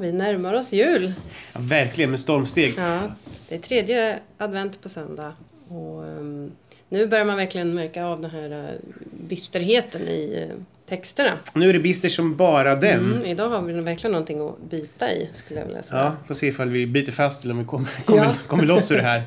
Vi närmar oss jul. Ja, verkligen, med stormsteg. Ja, det är 3:e advent på söndag. Och nu börjar man verkligen märka av den här bisterheten i texterna. Nu är det bister som bara den. Idag har vi verkligen någonting att bita i, skulle jag vilja säga. Ja, får se ifall vi biter fast eller om vi kommer loss ur det här.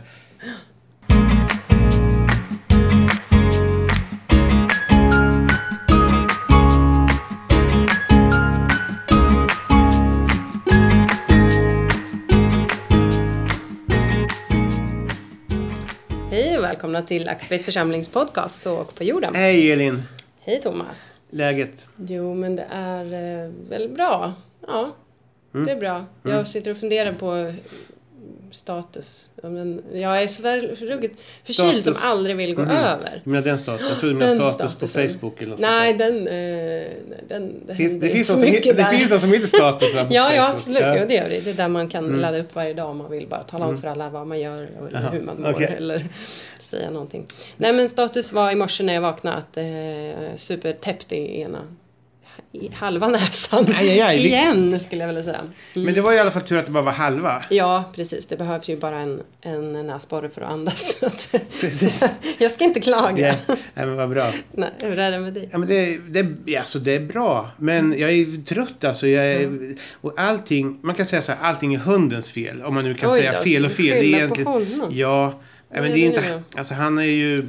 Hej och välkomna till Axbergs församlingspodcast Så åk på jorden. Hej Elin. Hej Thomas. Läget? Jo, men det är väl bra. Ja, det är bra. Jag sitter och funderar på status. Jag är sådär ruggigt förkyld som aldrig vill gå över. Men den status. Jag trodde du menade status på Facebook eller något. Nej, det finns så mycket där. Det finns något som heter status på ja, absolut. Ja, det gör det. Det är där man kan ladda upp varje dag om man vill bara tala om för alla vad man gör och hur man mår eller säga någonting. Nej, men status var i morse när jag vaknade att supertäppt i ena halva näsan. Igen skulle jag vilja säga. Men det var i alla fall tur att det bara var halva. Ja, precis. Det behövs ju bara en näsborre för att andas. Precis. Jag ska inte klaga. Nej, men vad bra. Nej, hur är det med dig? Ja, men det är bra. Men jag är trött alltså. Och allting, man kan säga så här, allting är hundens fel. Om man nu kan säga fel och fel. Det är egentligen, men det är inte, alltså han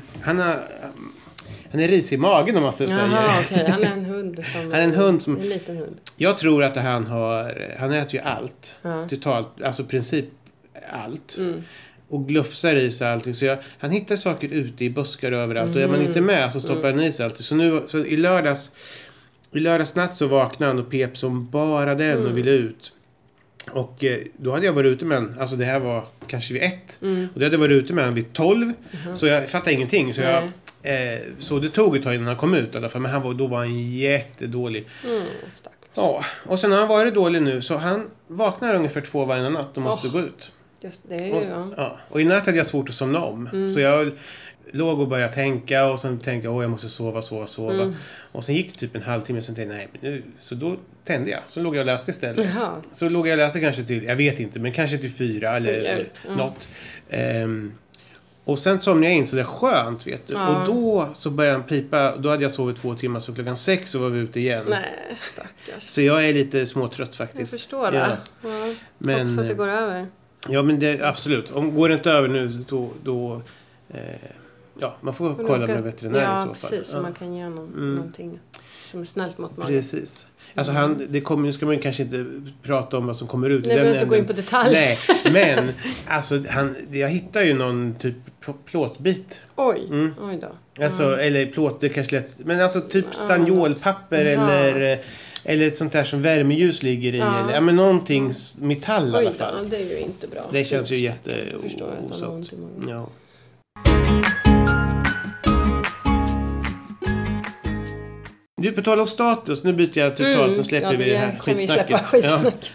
är risig i magen om man ska säga. Jaha, okej. Han är en hund som... En liten hund. Jag tror att han äter ju allt. Totalt, alltså princip allt. Och glufsar i sig allting. Så han hittar saker ute i buskar överallt. Och är man inte med så stoppar han i sig allting. Så i lördags natt så vaknade han och pep som bara den och ville ut. Och då hade jag varit ute med han, alltså det här var kanske vid 1. Och då hade jag varit ute med han vid 12. Så jag fattade ingenting. Så det tog ett tag innan han kom ut i alla fall. Men då var han jättedålig. Ja, och sen har han varit dålig nu. Så han vaknar ungefär 2 varje natt och måste gå ut. Just det, är ju, Och i natt hade jag svårt att somna om. Så jag låg och började tänka. Och sen tänkte jag, jag måste sova. Och sen gick det typ en halvtimme. Sen tänkte jag, nej, så då tände jag. Så låg jag och läste istället. Jaha. Så låg jag och läste kanske till, jag vet inte, men kanske till 4 eller något. Och sen somnade jag in så det är skönt, vet du. Och då så började han pipa. Då hade jag sovit 2 timmar, så klockan 6 så var vi ute igen. Nej, stackars. Så jag är lite småtrött faktiskt. Jag förstår det. Ja. Men också att det går över. Ja, men det absolut. Går det inte över nu då man får kolla med veterinär i så fall. Ja, precis. Så man kan ge någonting som är snällt mot magen. Precis. Alltså nu ska man ju kanske inte prata om vad som kommer ut. Nej, behöver inte gå in på detalj. Nej, men alltså jag hittar ju någon typ plåtbit. Oj då. Alltså, eller plåt, det kanske lätt. Men alltså typ stanniolpapper eller ett sånt där som värmeljus ligger i. Eller men någonting metall i alla fall. Ja, det är ju inte bra. Det känns ju jätteosagt. Ja. Du, på tal om status, nu byter jag totalt, nu släpper vi det här skitsnacket.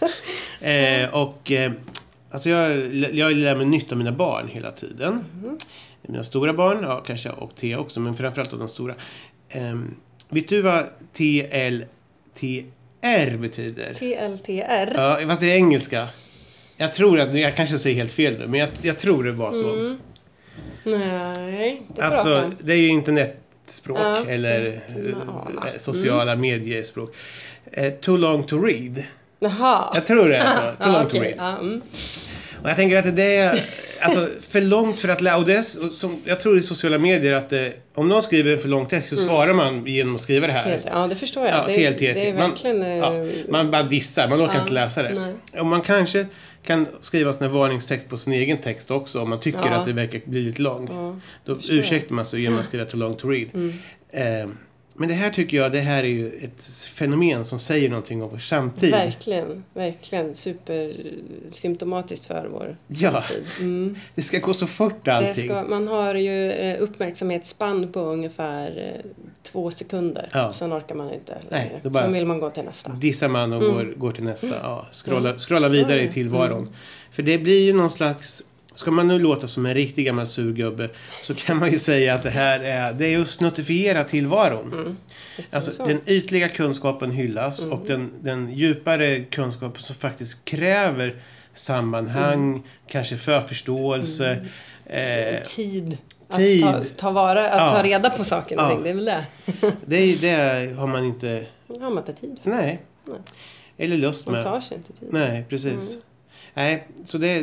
Alltså jag lär mig nytt av mina barn hela tiden. Mina stora barn, kanske och Thea också, men framförallt av de stora. Vet du vad TLTR betyder? TLTR? Ja, fast det är engelska. Jag tror att, jag kanske säger helt fel nu, men jag tror det var så. Nej, det alltså, det är ju internetspråk eller sociala mediespråk. Too long to read. Jaha. Jag tror det är så. Too long to read. Och jag tänker att det är alltså för långt för att lära. Och det är, som jag tror i sociala medier att om någon skriver en för lång text så svarar man genom att skriva det här. Ja, det förstår jag. Det är verkligen... Man bara dissar, man orkar inte läsa det. Nej. Och man kanske kan skriva sån här varningstext på sin egen text också om man tycker att det verkar bli lite lång. Då ursäktar man så genom att skriva too long to read. Men det här tycker jag, det här är ju ett fenomen som säger någonting om vår samtid. Verkligen supersymptomatiskt för vår samtid. Det ska gå så fort allting. Man har ju uppmärksamhetsspann på ungefär 2 sekunder. Sen orkar man inte längre. Så vill man gå till nästa. Dissar man och går till nästa. Scrolla vidare i tillvaron. För det blir ju någon slags ska man nu låta som en riktig gammal surgubbe, så kan man ju säga att det är just notifiera tillvaron. Alltså den ytliga kunskapen hyllas och den djupare kunskapen som faktiskt kräver sammanhang, kanske förförståelse, tid. Att ta reda på saker och ting, det är väl det. det har man inte... Har man inte tid för. Nej. Eller lust med. Man tar sig inte tid. Nej, precis. Nej, så det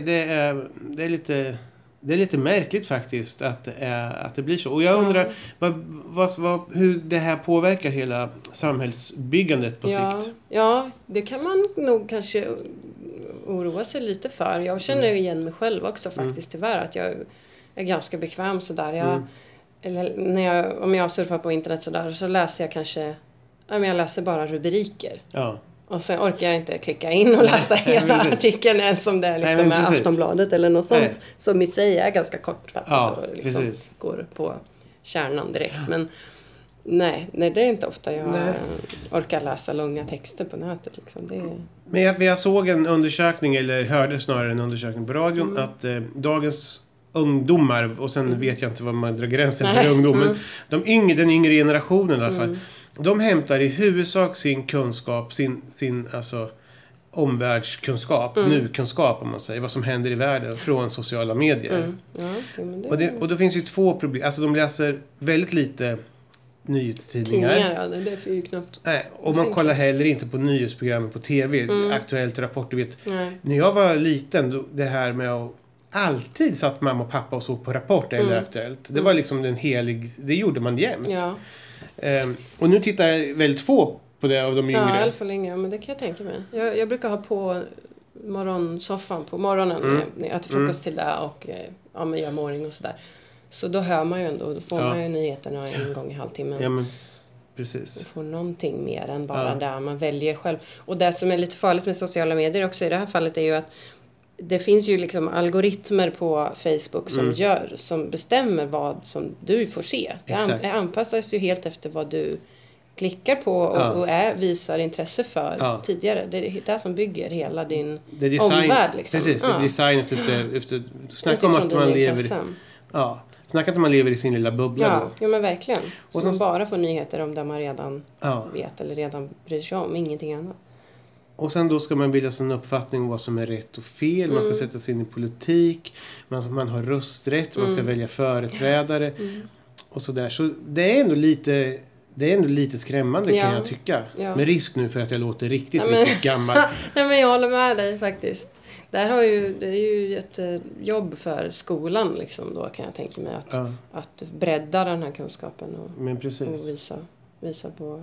är lite märkligt faktiskt att det blir så. Och jag undrar hur det här påverkar hela samhällsbyggandet på sikt. Ja, det kan man nog kanske oroa sig lite för. Jag känner igen mig själv också faktiskt tyvärr, att jag är ganska bekväm sådär. Om jag surfar på internet sådär, så läser jag kanske, jag läser bara rubriker. Ja. Och sen orkar jag inte klicka in och läsa hela artikeln ens om det är liksom med Aftonbladet eller något sånt. Som i sig är ganska kortfattat och liksom går på kärnan direkt. Men nej, det är inte ofta jag orkar läsa långa texter på nätet. Liksom. Men jag såg en undersökning, eller hörde snarare en undersökning på radion, att dagens ungdomar, och sen vet jag inte vad man drar gränsen för ungdomen, den yngre generationen i alla fall, de hämtar i huvudsak sin kunskap, sin alltså omvärldskunskap, nukunskap om man säger, vad som händer i världen från sociala medier. Och då finns ju två problem. Alltså de läser väldigt lite nyhetstidningar. Det är ju knappt. Nej, och man kollar heller inte på nyhetsprogrammen på tv, Aktuellt, Rapport, du vet. När jag var liten, det här med att alltid satt mamma och pappa och såg på Rapport eller Aktuellt. Det var liksom det gjorde man jämt. Ja. Och nu tittar jag väldigt få på det av de yngre. Ja, i alla fall yngre, men det kan jag tänka mig. Jag brukar ha på morgonsoffan på morgonen när jag äter frukost till det och gör morgon och sådär. Så då hör man ju ändå, då får man ju nyheterna en gång i halvtimmen. Ja, men precis. Man får någonting mer än bara där man väljer själv. Och det som är lite farligt med sociala medier också i det här fallet är ju att det finns ju liksom algoritmer på Facebook som bestämmer vad som du får se. Det anpassas ju helt efter vad du klickar på och visar intresse för tidigare. Det är det som bygger hela din omvärld. Liksom. Precis, det är designat efter snacka om att man lever... Snacka att man lever i sin lilla bubbla. Ja, men verkligen. Så man bara får nyheter om det man redan vet eller redan bryr sig om, ingenting annat. Och sen då ska man bilda sin uppfattning om vad som är rätt och fel. Man ska sätta sig in i politik. Man har rösträtt. Man ska välja företrädare. Och sådär. Så det är ändå lite skrämmande kan jag tycka. Ja. Med risk nu för att jag låter riktigt gammal. Nej, men jag håller med dig faktiskt. Det är ju ett jobb för skolan liksom då, kan jag tänka mig. Att bredda den här kunskapen och visa på...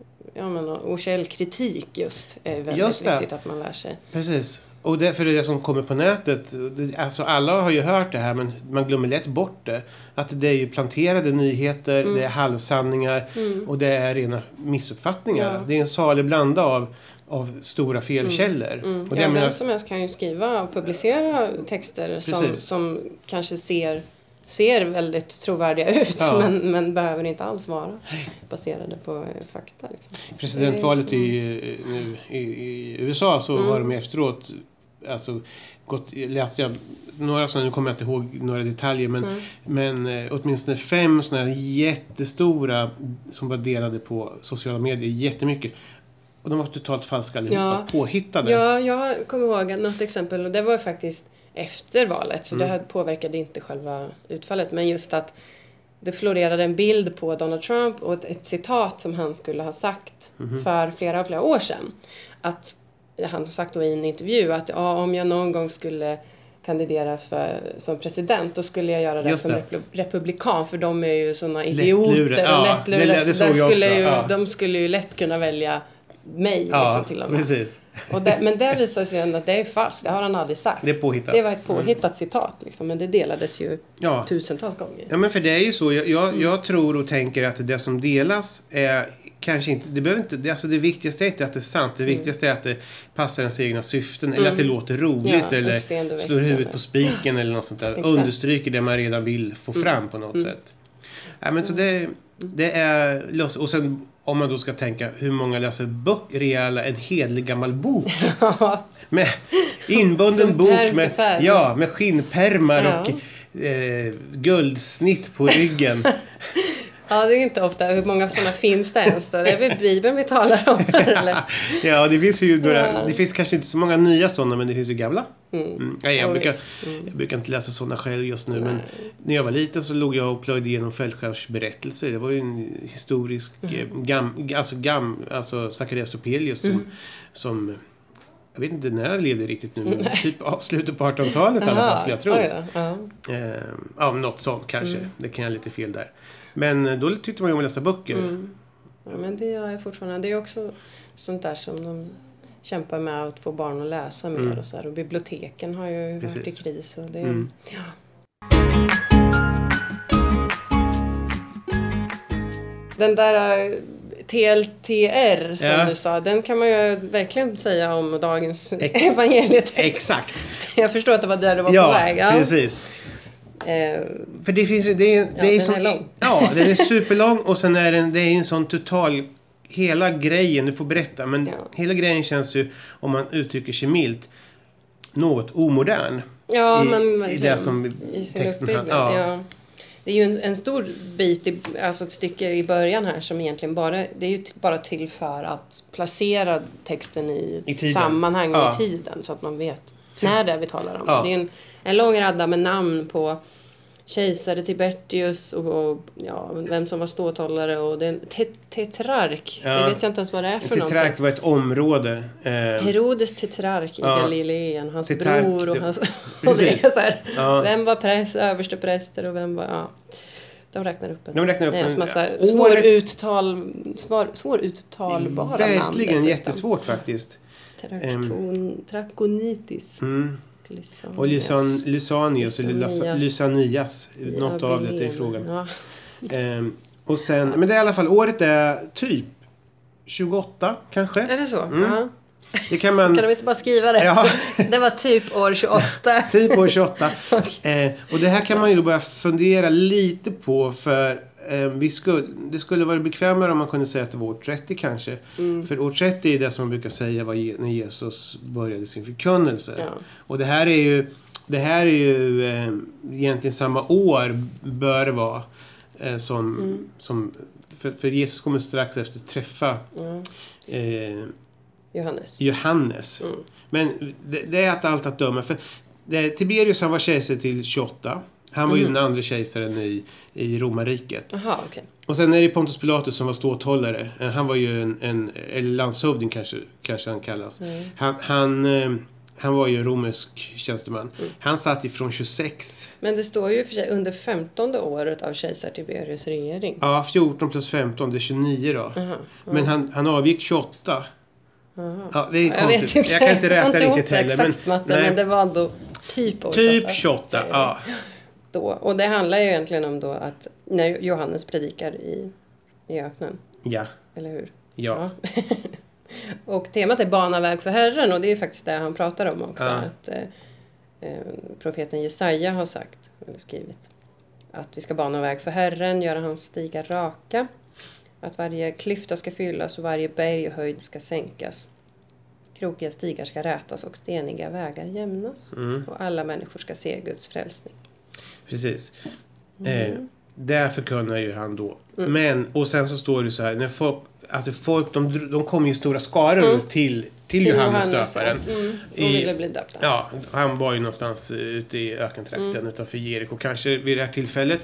och källkritik just är väldigt viktigt att man lär sig. Precis. Och därför är det som kommer på nätet, alltså alla har ju hört det här men man glömmer lätt bort det. Att det är ju planterade nyheter, det är halvsanningar och det är rena missuppfattningar. Ja. Det är en salig blanda av stora felkällor. Och vem som helst kan ju skriva och publicera texter som kanske ser väldigt trovärdiga ut men behöver inte alls vara baserade på fakta. Liksom. Presidentvalet i USA så var de efteråt, alltså läste jag några sådana, nu kommer jag inte ihåg några detaljer men åtminstone 5 sådana jättestora som var delade på sociala medier jättemycket. Och de var totalt falska allihopa, påhittade. Ja, jag kommer ihåg något exempel och det var faktiskt efter valet. Så det här påverkade inte själva utfallet. Men just att det florerade en bild på Donald Trump och ett citat som han skulle ha sagt för flera år sedan. Att han har sagt då i en intervju att om jag någon gång skulle kandidera som president, då skulle jag göra det som republikan, för de är ju såna idioter och lättlurade. De skulle ju lätt kunna välja mig liksom, till och med. Precis. Men det visar sig ändå att det är falskt. Det har han aldrig sagt. Det är påhittat. Det var ett påhittat citat liksom, men det delades ju tusentals gånger. Ja, men för det är ju så. Jag tror och tänker att det som delas är kanske inte, det behöver inte, alltså det viktigaste är inte att det är sant. Det viktigaste är att det passar ens egna syften eller att det låter roligt eller slår huvudet på spiken eller något sånt där. Exakt. Understryker det man redan vill få fram på något sätt. Ja, men så det är löst. Och sen om man då ska tänka hur många läser en hedlig gammal bok inbunden bok med skinnpärmar och guldsnitt på ryggen. Ja, det är inte ofta. Hur många sådana finns det ens då? Det är väl Bibeln vi talar om här, eller? Ja, det finns ju några. Det finns kanske inte så många nya sådana, men det finns ju gamla. Jag brukar inte läsa sådana själv just nu. Nej. Men när jag var liten så låg jag och plöjde igenom Fältskärmsberättelser. Det var ju en historisk alltså Zacharias Topelius som jag vet inte när han levde riktigt nu, men typ slutet på 1800-talet i alla fall, skulle jag tro. Något sånt kanske. Det kan jag lite fel där. Men då tyckte man ju om att läsa böcker. Ja, men det gör jag fortfarande. Det är också sånt där som de kämpar med att få barn att läsa mer och så här. Och biblioteken har ju varit i kris. Och det, Den där TLTR som du sa, den kan man ju verkligen säga om dagens evangeliet. Exakt. Jag förstår att det var där du var på väg. Ja, precis. För det finns ju, den är lång. Ja, den är superlång och sen är det är en sån total, hela grejen, du får berätta, men hela grejen känns ju, om man uttrycker sig milt, något omodern. Ja, i det som i texten här. Ja. Det är ju en stor bit, alltså ett stycke i början här som egentligen det är ju bara till för att placera texten i sammanhang i tiden, så att man vet när det är vi talar om. Det är en lång radda med namn på kejsare Tiberius och vem som var ståthållare, och det är en tetrark. Det vet jag inte ens vad det är för något. Tetrark var ett område. Herodes tetrark i Galileen, hans bror och hans... och det är så här, vem var överste präster och vem var... De räknar upp en massa svåruttalbara namn. Verkligen jättesvårt faktiskt. Trakonitis. Och Lysanias eller Lysanias, något av det är frågan. Och sen, men det är i alla fall, året är typ 28 kanske. Är det så? Det kan de inte bara skriva det? Ja. Det var typ år 28. Typ år 28. Och det här kan man ju då börja fundera lite på, för det skulle vara bekvämare om man kunde säga att det var år 30 kanske. För år 30 är det som man brukar säga var när Jesus började sin förkunnelse. Ja. Och det här är ju egentligen samma år bör det vara som för Jesus kommer strax efter träffa Johannes. Men det är allt att döma. För Tiberius, han var kejsare till 28. Han var ju den andra kejsaren i Romarriket. Aha, okay. Och sen är det Pontus Pilatus som var ståthållare. Han var ju eller landshövding kanske han kallas. Han var ju en romersk tjänsteman. Han satt ifrån 26. Men det står ju för sig under 15:e året av kejsar Tiberius regering. Ja, 14 plus 15, det är 29 då. Men han avgick 28. Ja, det är konstigt. Jag kan inte räkna riktigt heller. Men det var ändå typ år 28. Typ 28, ja. Då. Och det handlar ju egentligen om då att när Johannes predikar i öknen. Ja. Eller hur? Ja. Och temat är bana väg för Herren, och det är faktiskt det han pratar om också. Att profeten Jesaja har sagt, eller skrivit, att vi ska bana väg för Herren, göra hans stigar raka. Att varje klyfta ska fyllas och varje berg och höjd ska sänkas. Krokiga stigar ska rätas och steniga vägar jämnas. Och alla människor ska se Guds frälsning. Precis. Där förkunnar ju han då. Men, och sen så står det så här, när folk de kommer ju stora skaror till Johannes döparen. Och ville bli döpta. Ja, han var ju någonstans ute i ökentrakten utanför Jeriko kanske vid det här tillfället.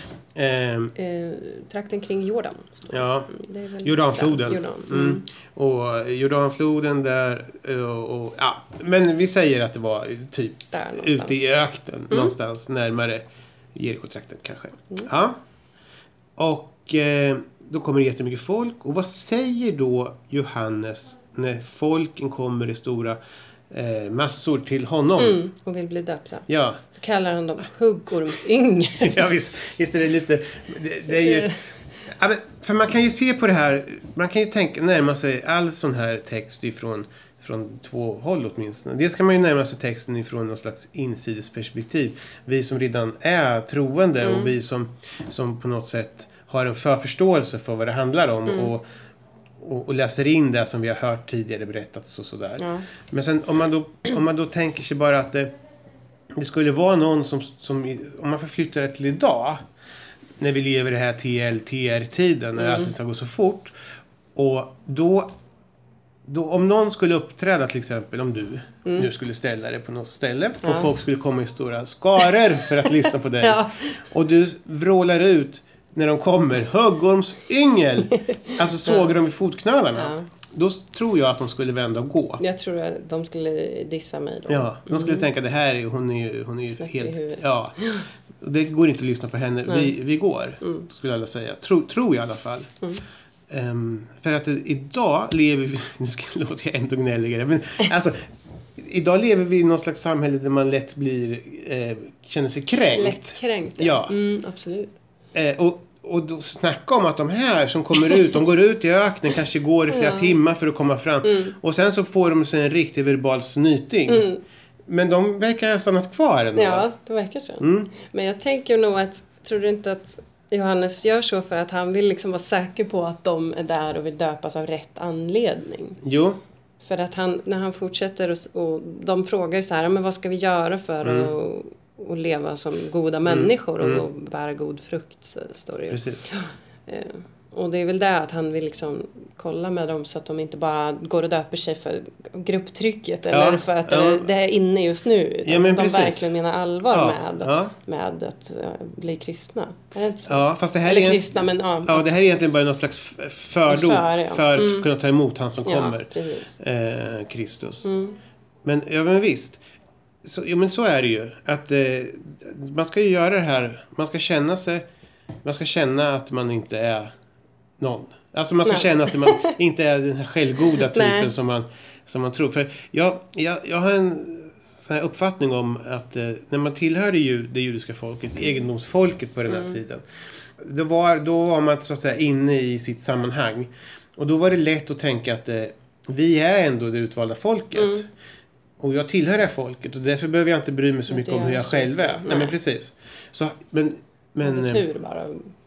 Trakten kring Jordan. Ja, Jordanfloden. Och Jordanfloden där men vi säger att det var typ ute i öknen någonstans närmare Jeriko-trakten kanske. Ja. Och då kommer det jättemycket folk. Och vad säger då Johannes när folken kommer i stora massor till honom? Och vill bli döpta. Ja. Då kallar han dem huggormsyngel. Ja, visst är det lite... Det är ju... Ja, men, för man kan ju se på det här... Man kan ju närma sig all sån här text från två håll åtminstone. Dels kan man ju närma sig texten ifrån någon slags insidesperspektiv. Vi som redan är troende och vi som på något sätt har en förförståelse för vad det handlar om. och läser in det som vi har hört tidigare berättats och sådär. Ja. Men sen om man då tänker sig bara att det skulle vara någon som om man förflyttar det till idag, när vi lever i det här TLTR-tiden, när allting ska gå så fort, och då om någon skulle uppträda, till exempel om du nu skulle ställa dig på något ställe och folk skulle komma i stora skaror för att lyssna på dig och du vrålar ut när de kommer, Högorms yngel, alltså sågar de i fotknölarna, då tror jag att de skulle vända och gå. Jag tror att de skulle dissa mig då. Ja, de skulle tänka det här hon är ju helt, ja, det går inte att lyssna på henne. Vi går, skulle alla säga. Tror jag i alla fall. För att idag lever vi, nu ska låta jag ändå gnälligare, men alltså idag lever vi i någon slags samhälle där man lätt blir känner sig kränkt. Lättkränkt. Ja. Absolut. Och då snacka om att de här som kommer ut, de går ut i öknen, kanske går i flera timmar för att komma fram. Och sen så får de sig en riktig verbal snyting. Men de verkar ha stannat kvar ändå. Ja, det verkar så. Men jag tänker nog att, tror du inte att Johannes gör så för att han vill liksom vara säker på att de är där och vill döpas av rätt anledning? Jo. För att när han fortsätter och de frågar så här, men vad ska vi göra för att leva som goda människor och bära god frukt, står det ju. Precis. Och det är väl det att han vill liksom kolla med dem så att de inte bara går och döper sig för grupptrycket eller för att det är inne just nu. Utan de verkligen menar allvar med att bli kristna. Är det inte så? Ja, fast det här eller kristna, men ja, det här är egentligen bara någon slags fördom för att kunna ta emot han som kommer. Kristus. Men visst. Men så är det ju. Att man ska ju göra det här. Man ska känna att man inte är någon. Alltså man ska känna att man inte är den här självgoda typen som man tror. För jag har en sån här uppfattning om att när man tillhör det judiska folket, egendomsfolket på den här tiden. Då var man så att säga inne i sitt sammanhang. Och då var det lätt att tänka att vi är ändå det utvalda folket. Och jag tillhör det folket och därför behöver jag inte bry mig så mycket om hur jag själv är. Nej, men precis. Så, men tur bara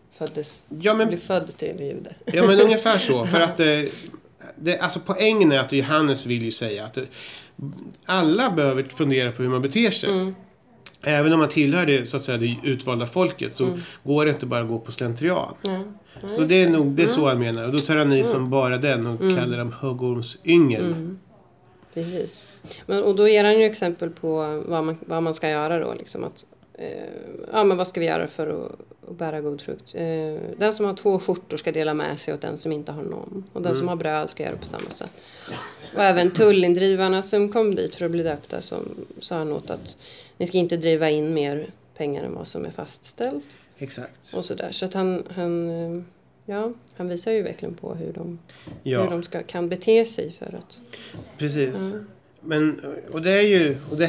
bli född till jude. Ja, men ungefär så. För att alltså poängen är att Johannes vill ju säga att alla behöver fundera på hur man beter sig. Även om man tillhör det, så att säga, det utvalda folket, så går det inte bara att gå på slentrian. Så det är nog så han menar. Och då tar han som bara den och kallar dem Högorms yngel. Precis. Och då ger han ju exempel på vad man ska göra då. Liksom att, men vad ska vi göra för att bära god frukt? Den som har 2 skjortor ska dela med sig åt den som inte har någon. Och den som har bröd ska göra på samma sätt. Och även tullindrivarna som kom dit för att bli döpta, som sa han åt att ni ska inte driva in mer pengar än vad som är fastställt. Exakt. Och sådär. Så att han visar ju verkligen på hur de kan bete sig för att... Precis. Men, och det är ju, och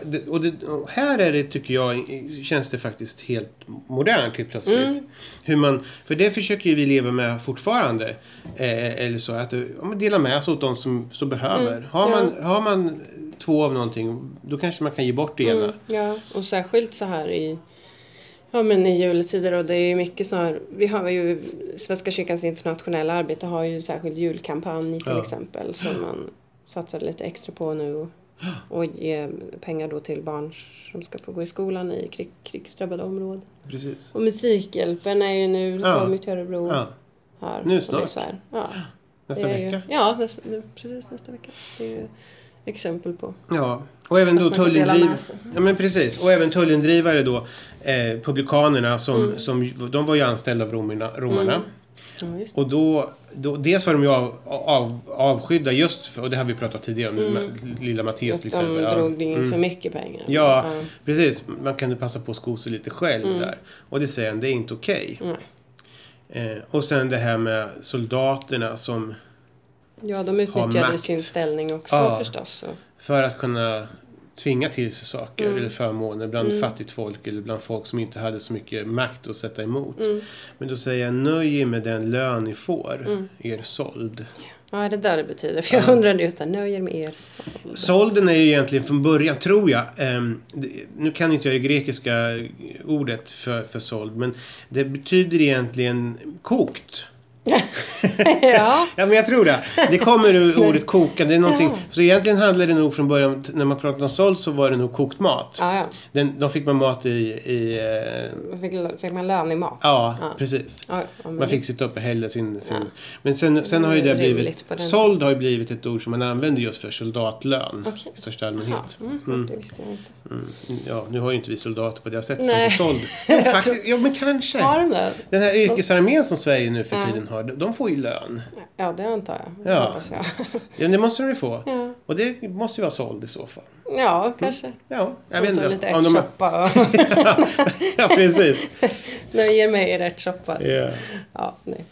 här är det, tycker jag, känns det faktiskt helt modernt helt plötsligt. För det försöker ju vi leva med fortfarande. Eller så att man delar med sig åt de som behöver. Har man 2 av någonting, då kanske man kan ge bort det ena. Ja, och särskilt så här i juletider, och det är ju mycket så här, vi har ju Svenska kyrkans internationella arbete har ju särskild julkampanj till exempel, som man satsar lite extra på nu och ge pengar då till barn som ska få gå i skolan i krigsdrabbade områden. Precis. Och Musikhjälpen är ju nu kommit till Örebro här. Nu snart. Så här. Nästa vecka. Precis nästa vecka. Det är ju exempel på. Ja, och även då tullindrivare. Ja, men precis. Och även tullindrivare då, publikanerna som de var ju anställda av romarna. Och då dels var de ju avskydda just för, och det har vi pratat tidigare om, lilla Matteus till exempel. De drog in för mycket pengar. Ja, precis. Man kan ju passa på att sko sig lite själv där. Och det säger han, det är inte okej. Och sen det här med soldaterna som de utnyttjade sin ställning också förstås. För att kunna tvinga till sig saker eller förmåner bland fattigt folk eller bland folk som inte hade så mycket makt att sätta emot. Men då säger jag, nöj med den lön ni får, er såld. Ja, det där det betyder. För jag undrade just nöj med er såld. Sålden är ju egentligen från början, tror jag, nu kan inte jag det grekiska ordet för såld, men det betyder egentligen kokt. Ja. Ja, men jag tror det. Det kommer ur ordet koka. Det är någonting. Ja. Så egentligen handlar det nog från början, när man pratade om såld så var det nog kokt mat. Ja. De fick man mat Fick man lön i mat? Ja, precis. Ja, man fick sitta upp och hälla sin... Men sen har ju det blivit... Såld har ju blivit ett ord som man använder just för soldatlön. Okay. I största allmänhet. Det visste jag inte. Ja, nu har ju inte vi soldater på det sättet som såld. Ja, men kanske. Har de det? Den här yrkesarmén som Sverige nu för tiden har, de får ju lön. Ja, det antar jag. Ja, det måste de ju få. Ja. Och det måste ju vara såld i så fall. Ja, kanske. Ja, jag vet inte. Lite ärtsoppa. Ja, precis. Nöjer mig i ärtsoppa. Ja, nej.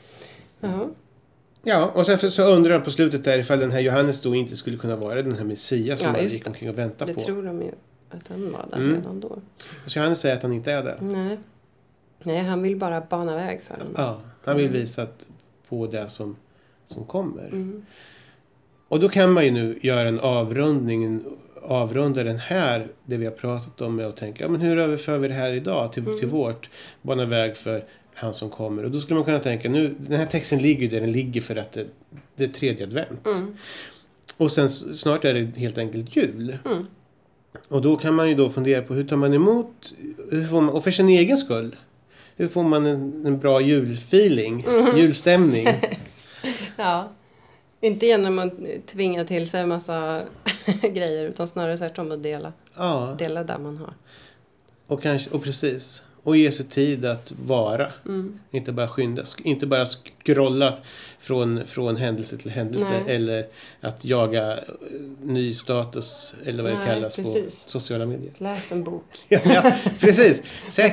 Ja, och sen så undrar de på slutet där ifall den här Johannes då inte skulle kunna vara den här Messias som man gick omkring och väntade på. Det tror de ju att han var där redan då. Så Johannes säger att han inte är där. Nej, han vill bara bana väg för honom. Ja, han vill visa på det som kommer. Och då kan man ju nu göra en avrunda den här, det vi har pratat om, med att tänka, men hur överför vi det här idag till vårt bana väg för han som kommer. Och då skulle man kunna tänka, nu, den här texten ligger där den ligger för att det är tredje advent. Och sen snart är det helt enkelt jul. Och då kan man ju då fundera på hur tar man emot, och för sin egen skull, hur får man en bra julfeeling, julstämning? Ja, inte genom att tvinga till sig en massa grejer, utan snarare tvärtom att dela där man har. Och precis. Och ge sig tid att vara. Inte bara skynda. Inte bara scrolla från händelse till händelse. Nej. Eller att jaga ny status. Eller vad det kallas precis. På sociala medier. Läs en bok. Ja, precis.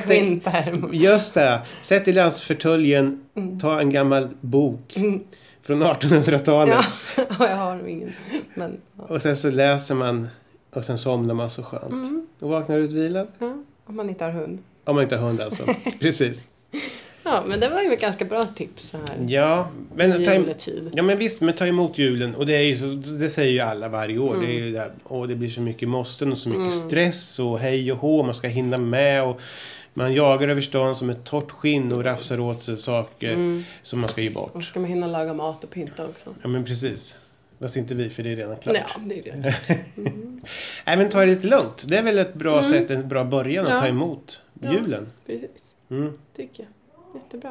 Just det. Sätt i landsförtöljen. Ta en gammal bok. Från 1800-talet. Ja, jag har nog ingen. Men, Och sen så läser man. Och sen somnar man så skönt. Och vaknar utvilad. Ja, om man inte har hund. Om man inte har hund alltså. Precis. Ja, men det var ju ett ganska bra tips så här. Ja, men visst, men ta emot julen. Och det är ju så, det säger ju alla varje år. Det är ju där, och det blir så mycket måsten och så mycket stress och hej och hå. Man ska hinna med och man jagar över stan som ett torrt skinn och rafsar åt sig saker som man ska ge bort. Och ska man hinna laga mat och pynta också. Ja, men precis. Vad inte vi, för det är redan klart. Ja, det är redan klart. Nej, men ta det lite lugnt. Det är väl ett bra sätt, en bra början att ta emot julen. Ja, precis. Tycker jag. Jättebra.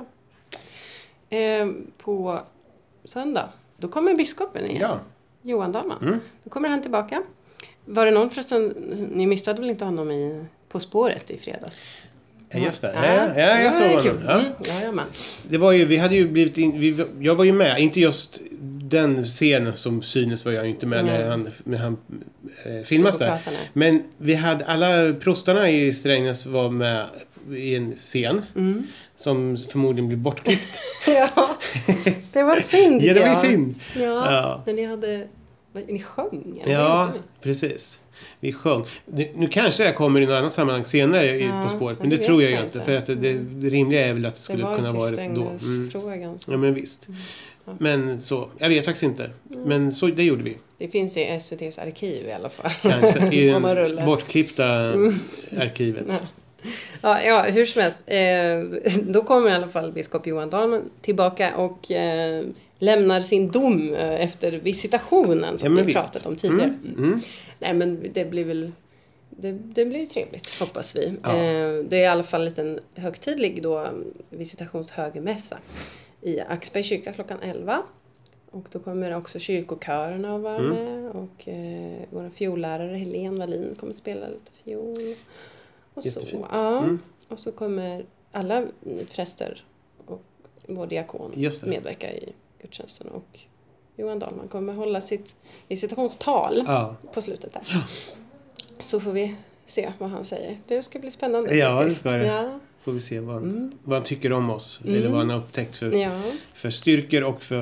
På söndag, då kommer biskopen igen. Ja. Johan Dahlman. Då kommer han tillbaka. Var det någon förresten, ni missade väl inte honom På spåret i fredags? Ja, just det. Ja, jag såg honom. Ja, det var ju, vi hade ju blivit, jag var ju med, inte just den scenen som synes var jag inte med när han filmas där. Men vi hade, alla prostarna i Strängnäs var med i en scen som förmodligen blev bortklippt. Ja, det var synd. Ja, det var synd. Ja, men ni sjöng? Eller? Ja, precis. Vi sjöng. Nu kanske det kommer i något annat sammanhang senare På spåret. Men det tror jag ju inte. För att det rimliga är väl att det skulle kunna vara då. Ja, men visst. Men så, jag vet faktiskt inte. Men så, det gjorde vi. Det finns i SVT:s arkiv i alla fall. Kanske, i det bortklippta arkivet. Ja, hur som helst. Då kommer i alla fall biskop Johan Dahlman tillbaka och lämnar sin dom efter visitationen som vi pratat om tidigare. Nej, men det blir väl det blir trevligt, hoppas vi. Ja. Det är i alla fall en liten högtidlig då visitationshögmässa i Axbergs kyrka klockan 11. Och då kommer också kyrkokörerna att vara med. Och vår fiollärare Helene Wallin kommer spela lite fiol. Och så, och så kommer alla präster och vår diakon medverka i gudstjänsten. Och Johan Dahlman kommer hålla sitt visitationstal på slutet där. Ja. Så får vi se vad han säger. Det ska bli spännande. Ja, det ska det. Ja. Får vi se vad han tycker om oss. Eller vad han har upptäckt för styrkor och för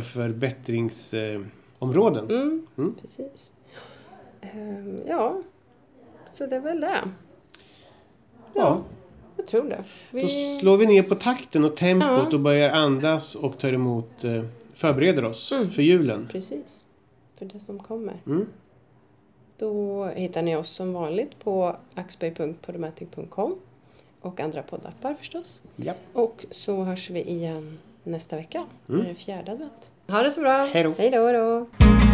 förbättringsområden. Precis. Ja, så det är väl det. Ja, jag tror det. Då slår vi ner på takten och tempot och börjar andas och tar emot, förbereder oss för julen. Precis, för det som kommer. Då hittar ni oss som vanligt på axberg.podomatic.com och andra poddappar förstås. Ja. Och så hörs vi igen nästa vecka. Det är 4:e advent. Ha det så bra. Hej då. Hej då.